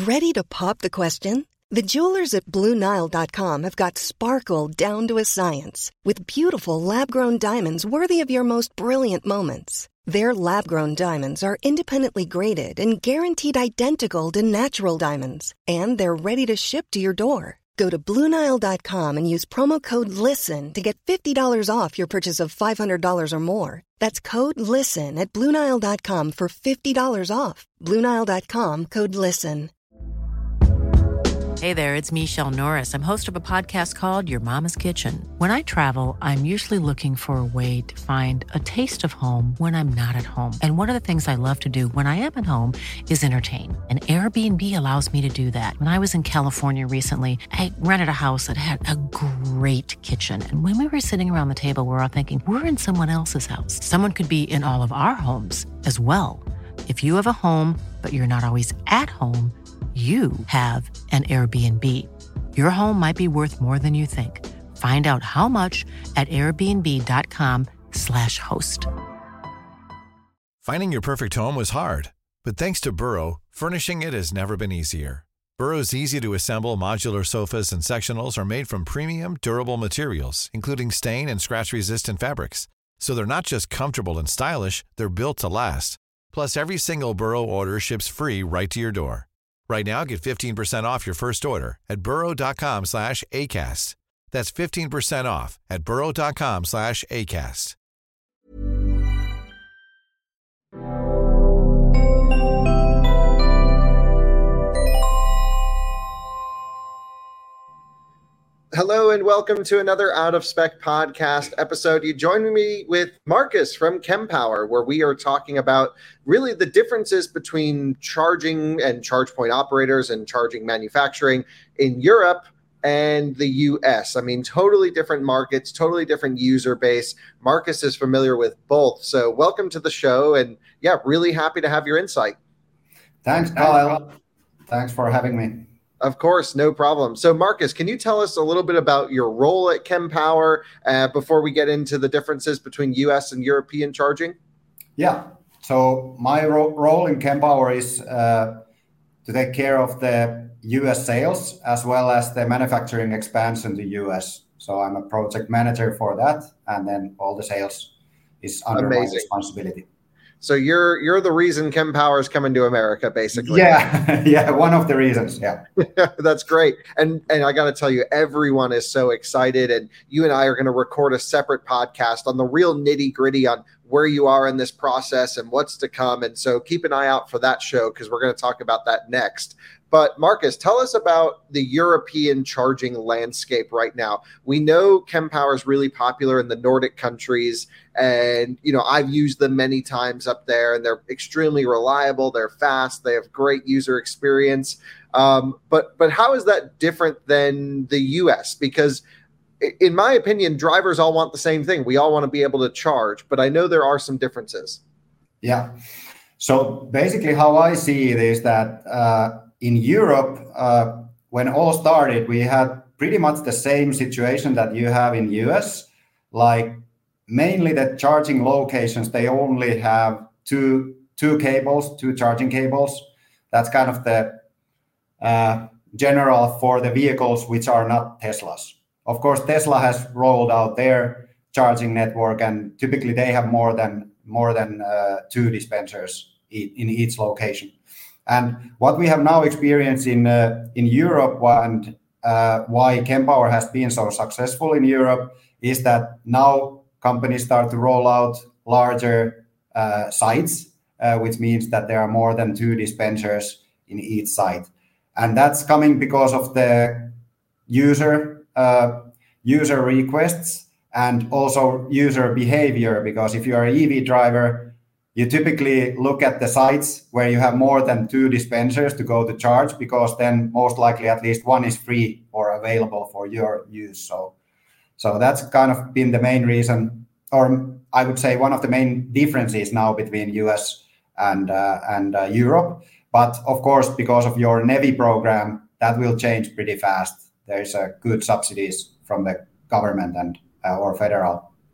Ready to pop the question? The jewelers at BlueNile.com have got sparkle down to a science with beautiful lab-grown diamonds worthy of your most brilliant moments. Their lab-grown diamonds are independently graded and guaranteed identical to natural diamonds, and they're ready to ship to your door. Go to BlueNile.com and use promo code LISTEN to get $50 off your purchase of $500 or more. That's code LISTEN at BlueNile.com for $50 off. BlueNile.com, code LISTEN. Hey there, it's Michelle Norris. I'm host of a podcast called Your Mama's Kitchen. When I travel, I'm usually looking for a way to find a taste of home when I'm not at home. And one of the things I love to do when I am at home is entertain. And Airbnb allows me to do that. When I was in California recently, I rented a house that had a great kitchen. And when we were sitting around the table, we're all thinking, we're in someone else's house. Someone could be in all of our homes as well. If you have a home, but you're not always at home, you have an Airbnb. Your home might be worth more than you think. Find out how much at airbnb.com/host. Finding your perfect home was hard, but thanks to Burrow, furnishing it has never been easier. Burrow's easy-to-assemble modular sofas and sectionals are made from premium, durable materials, including stain and scratch-resistant fabrics. So they're not just comfortable and stylish, they're built to last. Plus, every single Burrow order ships free right to your door. Right now, get 15% off your first order at burrow.com/ACAST. That's 15% off at burrow.com/ACAST. Hello and welcome to another Out of Spec podcast episode. You join me with Marcus from Kempower, where we are talking about really the differences between charging and charge point operators and charging manufacturing in Europe and the US. I mean, totally different markets, totally different user base. Marcus is familiar with both. So welcome to the show. And yeah, really happy to have your insight. Thanks, Kyle. Thanks for having me. Of course, no problem. So, Marcus, can you tell us a little bit about your role at Kempower before we get into the differences between US and European charging? Yeah. So my role in Kempower is to take care of the US sales as well as the manufacturing expansion to US. So I'm a project manager for that, and then all the sales is under my responsibility. So you're the reason Kempower is coming to America, basically. Yeah, one of the reasons. Yeah, that's great. And I got to tell you, everyone is so excited. And you and I are going to record a separate podcast on the real nitty gritty on where you are in this process and what's to come. And so keep an eye out for that show because we're going to talk about that next. But Marcus, tell us about the European charging landscape right now. We know Kempower is really popular in the Nordic countries, and I've used them many times up there, and they're extremely reliable. They're fast. They have great user experience. But how is that different than the US? Because in my opinion, drivers all want the same thing. We all want to be able to charge, but I know there are some differences. Yeah. So basically, how I see it is that in Europe, when all started, we had pretty much the same situation that you have in US. Like mainly the charging locations, they only have two charging cables. That's kind of the general for the vehicles which are not Teslas. Of course, Tesla has rolled out their charging network, and typically they have more than two dispensers in each location. And what we have now experienced in Europe and why Kempower has been so successful in Europe is that now companies start to roll out larger sites, which means that there are more than two dispensers in each site. And that's coming because of the user requests and also user behavior, because if you are an EV driver, you typically look at the sites where you have more than two dispensers to go to charge, because then most likely at least one is free or available for your use. So that's kind of been the main reason, or I would say one of the main differences now between US and Europe. But of course, because of your NEVI program, that will change pretty fast. There's good subsidies from the government and or federal.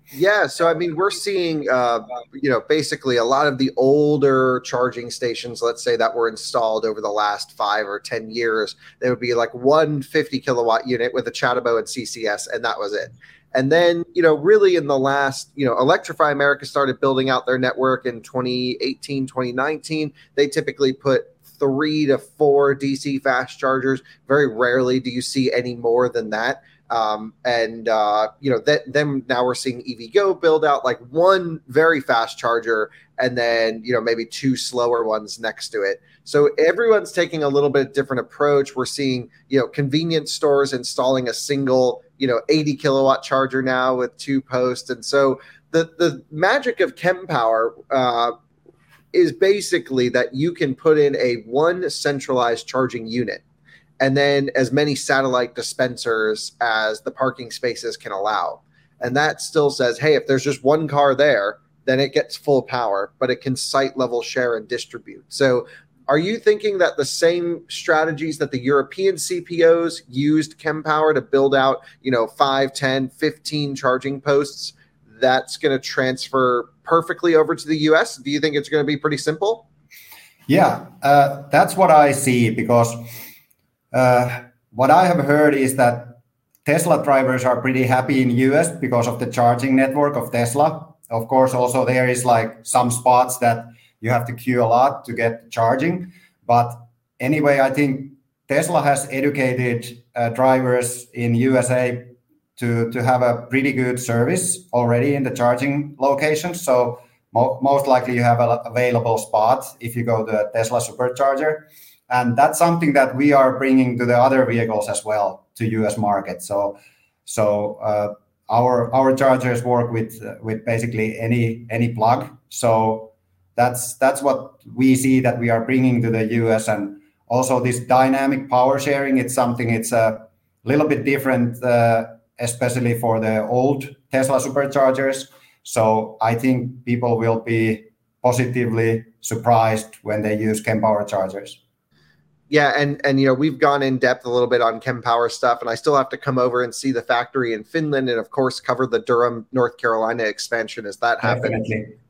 Yeah, so I mean, we're seeing, basically a lot of the older charging stations, let's say that were installed over the last 5 or 10 years, there would be like one 50 kilowatt unit with a Chatabo and CCS, and that was it. And then, really in the last, Electrify America started building out their network in 2018, 2019. They typically put 3 to 4 DC fast chargers. Very rarely do you see any more than that. Then now we're seeing EVgo build out like one very fast charger and then, maybe 2 slower ones next to it. So everyone's taking a little bit different approach. We're seeing, convenience stores installing a single, 80 kilowatt charger now with 2 posts. And so the magic of Kempower, is basically that you can put in one centralized charging unit and then as many satellite dispensers as the parking spaces can allow. And that still says, hey, if there's just one car there, then it gets full power, but it can site level share and distribute. So are you thinking that the same strategies that the European CPOs used Kempower to build out, 5, 10, 15 charging posts, that's going to transfer perfectly over to the US? Do you think it's going to be pretty simple? Yeah, that's what I see, because what I have heard is that Tesla drivers are pretty happy in US because of the charging network of Tesla. Of course, also there is like some spots that you have to queue a lot to get charging. But anyway, I think Tesla has educated drivers in USA to have a pretty good service already in the charging locations. So most likely you have an available spot if you go to a Tesla supercharger. And that's something that we are bringing to the other vehicles as well, to US market. So our chargers work with basically any plug. So that's what we see that we are bringing to the US. And also this dynamic power sharing, it's a little bit different, especially for the old Tesla superchargers. So I think people will be positively surprised when they use Kempower chargers. Yeah, and we've gone in depth a little bit on Kempower stuff, and I still have to come over and see the factory in Finland, and of course cover the Durham, North Carolina expansion as that happens.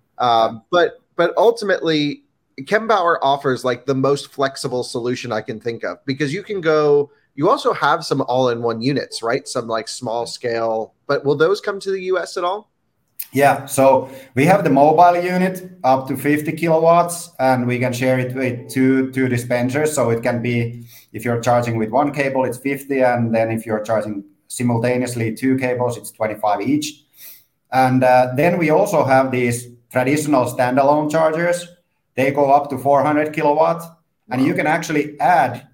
But ultimately, Kempower offers like the most flexible solution I can think of, because you also have some all-in-one units, right? Some like small scale, but will those come to the US at all? Yeah, so we have the mobile unit up to 50 kilowatts, and we can share it with two dispensers. So it can be, if you're charging with one cable, it's 50, and then if you're charging simultaneously 2 cables, it's 25 each. And then we also have these traditional standalone chargers. They go up to 400 kilowatts, and you can actually add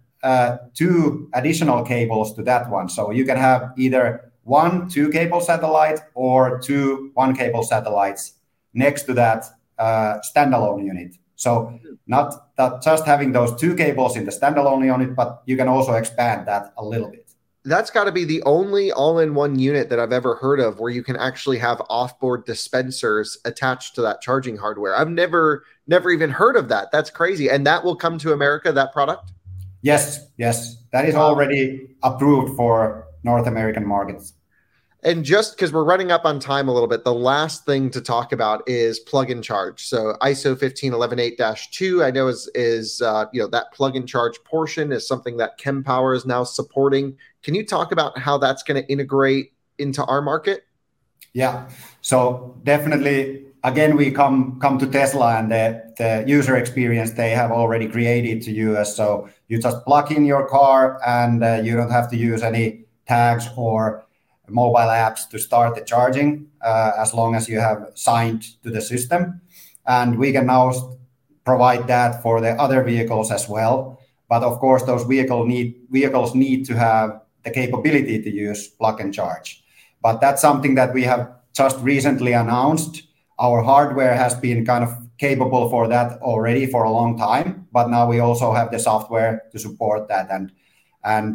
2 additional cables to that one. So you can have either 1 2-cable satellite or 2 1-cable satellites next to that standalone unit. So not just having those 2 cables in the standalone unit, but you can also expand that a little bit. That's got to be the only all-in-one unit that I've ever heard of where you can actually have off-board dispensers attached to that charging hardware. I've never even heard of that. That's crazy. And that will come to America, that product? Yes. That is already approved for North American markets. And just because we're running up on time a little bit, the last thing to talk about is plug and charge. So ISO 15118-2, I know is that plug and charge portion is something that Kempower is now supporting. Can you talk about how that's going to integrate into our market? Yeah, so definitely, again, we come to Tesla and the user experience they have already created to US. So you just plug in your car and you don't have to use any tags or mobile apps to start the charging as long as you have signed to the system. And we can now provide that for the other vehicles as well. But of course, those vehicles need to have the capability to use plug and charge. But that's something that we have just recently announced. Our hardware has been kind of capable for that already for a long time, but now we also have the software to support that. And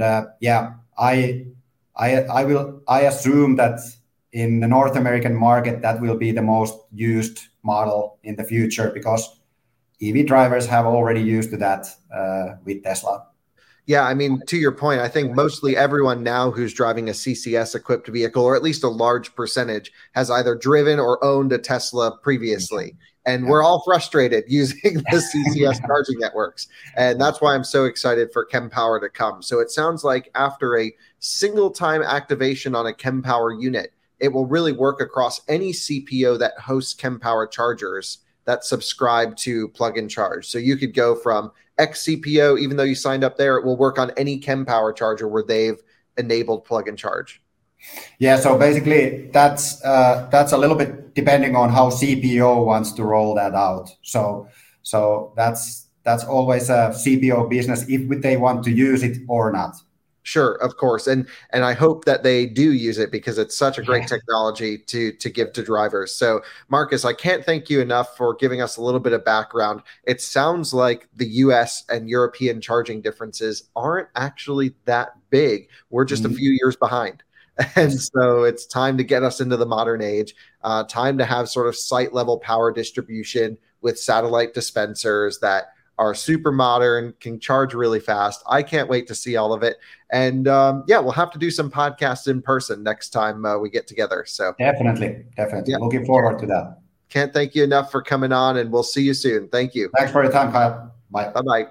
I assume that in the North American market, that will be the most used model in the future, because EV drivers have already used that with Tesla. Yeah, I mean, to your point, I think mostly everyone now who's driving a CCS equipped vehicle, or at least a large percentage, has either driven or owned a Tesla previously. And we're all frustrated using the CCS charging networks. And that's why I'm so excited for Kempower to come. So it sounds like after a single time activation on a Kempower unit, it will really work across any CPO that hosts Kempower chargers that subscribe to Plug and Charge. So you could go from X CPO, even though you signed up there, it will work on any Kempower charger where they've enabled Plug and Charge. Yeah, so basically that's a little bit depending on how CPO wants to roll that out. So that's always a CPO business if they want to use it or not. Sure, of course. And I hope that they do use it because it's such a great technology to give to drivers. So Marcus, I can't thank you enough for giving us a little bit of background. It sounds like the US and European charging differences aren't actually that big. We're just a few years behind. And so it's time to get us into the modern age, time to have sort of site level power distribution with satellite dispensers that are super modern, can charge really fast. I can't wait to see all of it. And we'll have to do some podcasts in person next time we get together. So definitely. Yeah. Looking forward to that. Can't thank you enough for coming on, and we'll see you soon. Thank you. Thanks for your time, Kyle. Bye. Bye-bye.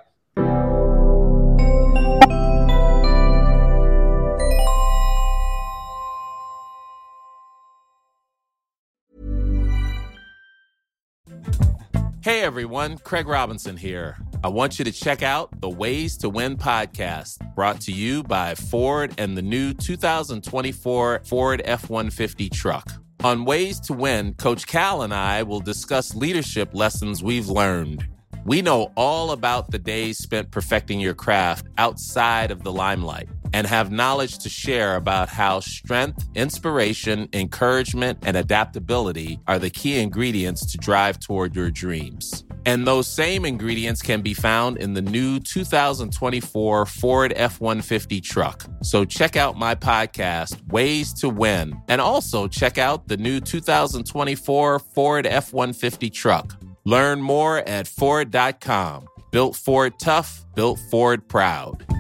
Hey everyone, Craig Robinson here. I want you to check out the Ways to Win podcast, brought to you by Ford and the new 2024 Ford F-150 truck. On Ways to Win, Coach Cal and I will discuss leadership lessons we've learned. We know all about the days spent perfecting your craft outside of the limelight and have knowledge to share about how strength, inspiration, encouragement, and adaptability are the key ingredients to drive toward your dreams. And those same ingredients can be found in the new 2024 Ford F-150 truck. So check out my podcast, Ways to Win, and also check out the new 2024 Ford F-150 truck. Learn more at Ford.com. Built Ford tough, built Ford proud.